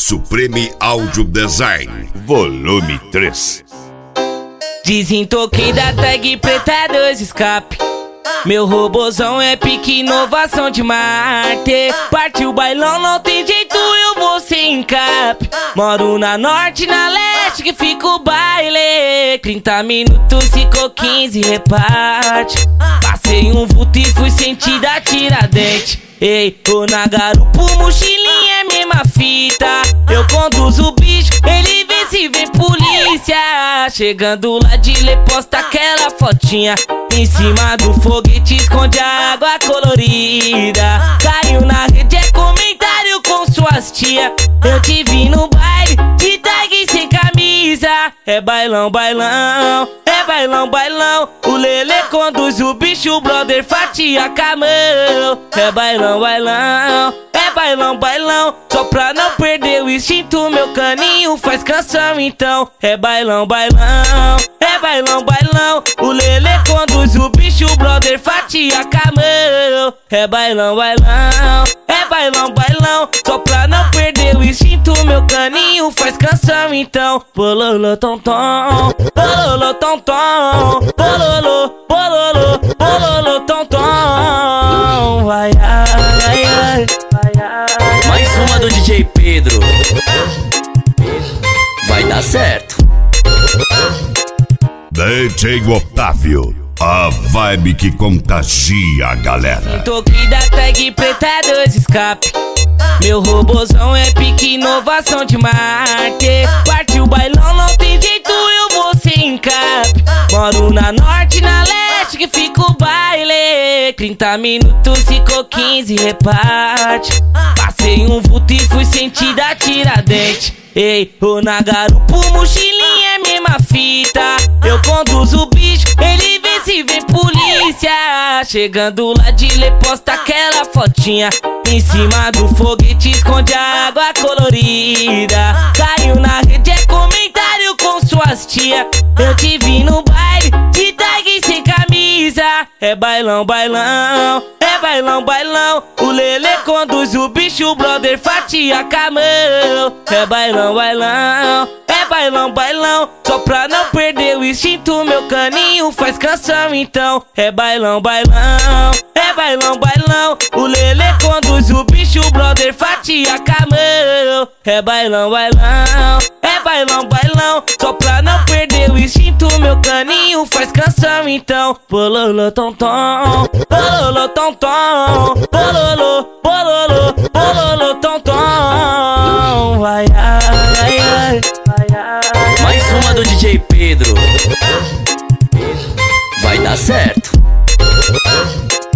Supreme Audio Design, volume 3. Desentoquei da tag preta 2 escape. Meu robozão é pique inovação de Marte. Partiu o bailão, não tem jeito, eu vou sem cap. Moro na norte, na leste, que fica o baile. 30 minutos, ficou 15, reparte. Passei um vulto e fui sentir da Tiradentes. Ei, tô na garupa, mochilinha é mesma fita. Eu conduzo o bicho, ele vê se vem polícia. Chegando lá de lê, posta aquela fotinha. Em cima do foguete esconde a água colorida. Caiu na rede, é comentário com suas tia. Eu te vi no baile, de tag sem camisa. É bailão, bailão, é bailão, bailão. O Lelê conduz o bicho, o brother fatia com a mão. É bailão, bailão, é bailão, bailão. Só pra não perder o instinto, meu caninho faz canção então. É bailão, bailão, é bailão, bailão. O Lelê conduz o bicho, o brother fatia com a mão. É bailão, bailão, é bailão, bailão. Só pra não perder o instinto, meu caninho faz canção então. Bololô, tom, tom, bololô, tom, tom. Bololô, bololô, bololô, tom, tom. Vai, ai, ai, vai, ai. Mais uma do DJ Pedro. Vai dar certo. DJ Otávio, a vibe que contagia a galera. Toquei da tag preta 2 escape. Meu robozão é pique inovação de Marte. Partiu o bailão, não tem jeito, eu vou sem cap. Moro na norte, na leste, que fica o baile. 30 minutos, ficou 15, reparte. Passei um vulto e fui sentir da Tiradentes. Ei, tô na garupa, mochilinha é mesma fita. Eu conduzo o bicho, ele vê se vem polícia. Chegando lá de lê, posta aquela fotinha. Em cima do foguete esconde a água colorida. Caiu na rede, é comentário com suas tia. Eu te vi no baile, de tag sem camisa. É bailão, bailão, é bailão, bailão. O Lelê conduz o bicho, o brother fatia com a mão. É bailão, bailão, é bailão, bailão. Só pra não perder o instinto, meu caninho faz canção então. É bailão, bailão, é bailão, bailão. O Lelê conduz o bicho, o brother fatia com a mão. É bailão, bailão, é bailão, bailão. Só pra não perder o instinto, meu caninho faz canção então. Bololô, tom, tom, bololô, tom, tom. Bololô, bololô, bololô, tom, tom. Vai, ai, ai, vai, ai. Mais uma do DJ Pedro. Vai dar certo.